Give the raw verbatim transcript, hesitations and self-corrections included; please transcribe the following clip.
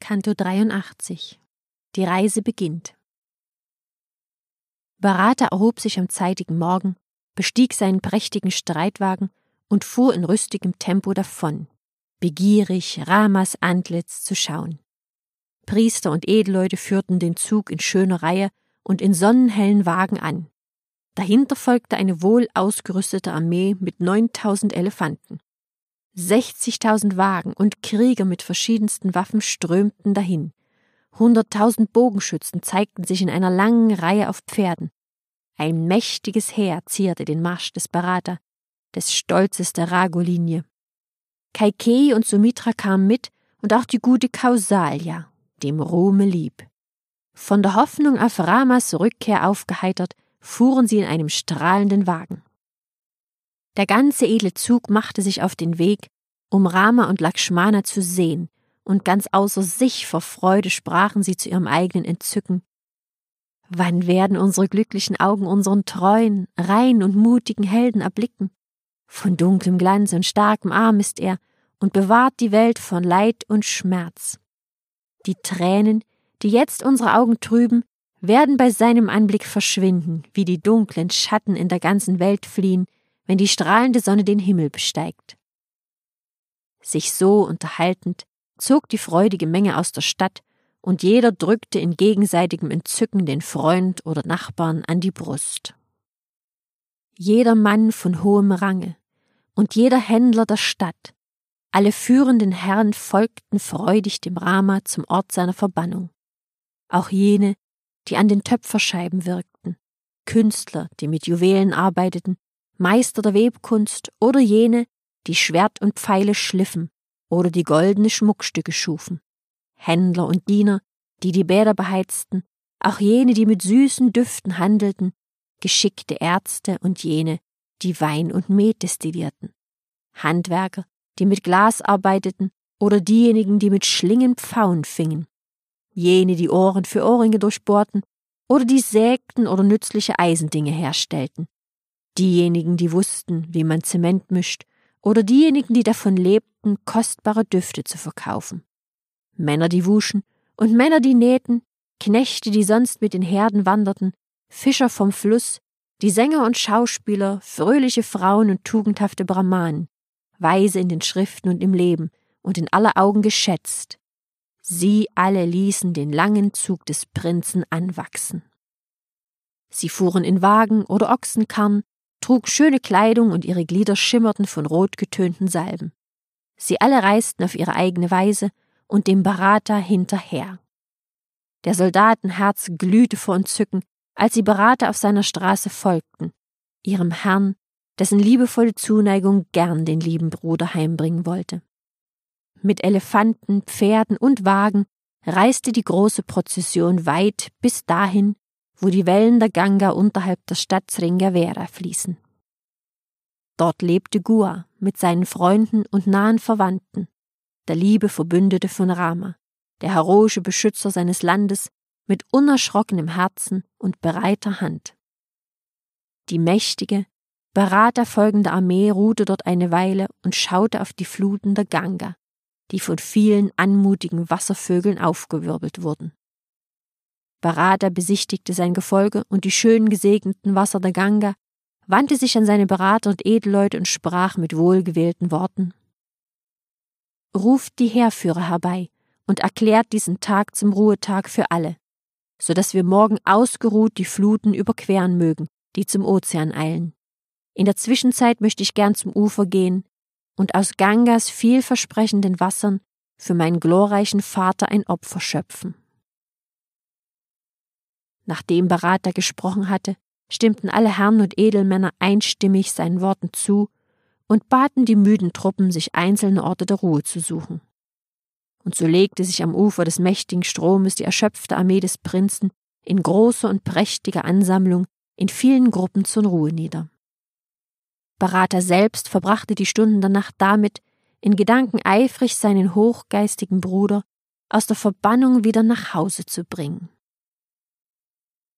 Kanto dreiundachtzig. Die Reise beginnt. Bharata erhob sich am zeitigen Morgen, bestieg seinen prächtigen Streitwagen und fuhr in rüstigem Tempo davon, begierig Ramas Antlitz zu schauen. Priester und Edelleute führten den Zug in schöner Reihe und in sonnenhellen Wagen an. Dahinter folgte eine wohl ausgerüstete Armee mit neuntausend Elefanten. Sechzigtausend Wagen und Krieger mit verschiedensten Waffen strömten dahin. Hunderttausend Bogenschützen zeigten sich in einer langen Reihe auf Pferden. Ein mächtiges Heer zierte den Marsch des Bharata, des Stolzes der Raghu-Linie. Kaikeyi und Sumitra kamen mit und auch die gute Kausalya, dem Ruhme lieb. Von der Hoffnung auf Ramas Rückkehr aufgeheitert, fuhren sie in einem strahlenden Wagen. Der ganze edle Zug machte sich auf den Weg, um Rama und Lakshmana zu sehen, und ganz außer sich vor Freude sprachen sie zu ihrem eigenen Entzücken: Wann werden unsere glücklichen Augen unseren treuen, reinen und mutigen Helden erblicken? Von dunklem Glanz und starkem Arm ist er und bewahrt die Welt von Leid und Schmerz. Die Tränen, die jetzt unsere Augen trüben, werden bei seinem Anblick verschwinden, wie die dunklen Schatten in der ganzen Welt fliehen, wenn die strahlende Sonne den Himmel besteigt. Sich so unterhaltend zog die freudige Menge aus der Stadt, und jeder drückte in gegenseitigem Entzücken den Freund oder Nachbarn an die Brust. Jeder Mann von hohem Range und jeder Händler der Stadt, alle führenden Herren folgten freudig dem Rama zum Ort seiner Verbannung. Auch jene, die an den Töpferscheiben wirkten, Künstler, die mit Juwelen arbeiteten, Meister der Webkunst oder jene, die Schwert und Pfeile schliffen oder die goldene Schmuckstücke schufen, Händler und Diener, die die Bäder beheizten, auch jene, die mit süßen Düften handelten, geschickte Ärzte und jene, die Wein und Met destillierten, Handwerker, die mit Glas arbeiteten oder diejenigen, die mit Schlingen Pfauen fingen, jene, die Ohren für Ohrringe durchbohrten oder die sägten oder nützliche Eisendinge herstellten, diejenigen, die wussten, wie man Zement mischt, oder diejenigen, die davon lebten, kostbare Düfte zu verkaufen. Männer, die wuschen, und Männer, die nähten, Knechte, die sonst mit den Herden wanderten, Fischer vom Fluss, die Sänger und Schauspieler, fröhliche Frauen und tugendhafte Brahmanen, Weise in den Schriften und im Leben und in aller Augen geschätzt. Sie alle ließen den langen Zug des Prinzen anwachsen. Sie fuhren in Wagen oder Ochsenkarren, trugen schöne Kleidung und ihre Glieder schimmerten von rotgetönten Salben. Sie alle reisten auf ihre eigene Weise und dem Bharata hinterher. Der Soldatenherz glühte vor Entzücken, als sie Bharata auf seiner Straße folgten, ihrem Herrn, dessen liebevolle Zuneigung gern den lieben Bruder heimbringen wollte. Mit Elefanten, Pferden und Wagen reiste die große Prozession weit bis dahin, wo die Wellen der Ganga unterhalb der Stadt Sringavera fließen. Dort lebte Gua mit seinen Freunden und nahen Verwandten, der liebe Verbündete von Rama, der heroische Beschützer seines Landes mit unerschrockenem Herzen und bereiter Hand. Die mächtige, Bharata folgende Armee ruhte dort eine Weile und schaute auf die Fluten der Ganga, die von vielen anmutigen Wasservögeln aufgewirbelt wurden. Bharata besichtigte sein Gefolge und die schön gesegneten Wasser der Ganga, wandte sich an seine Berater und Edelleute und sprach mit wohlgewählten Worten: Ruft die Heerführer herbei und erklärt diesen Tag zum Ruhetag für alle, so dass wir morgen ausgeruht die Fluten überqueren mögen, die zum Ozean eilen. In der Zwischenzeit möchte ich gern zum Ufer gehen und aus Gangas vielversprechenden Wassern für meinen glorreichen Vater ein Opfer schöpfen. Nachdem Bharata gesprochen hatte, stimmten alle Herren und Edelmänner einstimmig seinen Worten zu und baten die müden Truppen, sich einzelne Orte der Ruhe zu suchen. Und so legte sich am Ufer des mächtigen Stromes die erschöpfte Armee des Prinzen in großer und prächtiger Ansammlung in vielen Gruppen zur Ruhe nieder. Bharata selbst verbrachte die Stunden der Nacht damit, in Gedanken eifrig seinen hochgeistigen Bruder aus der Verbannung wieder nach Hause zu bringen.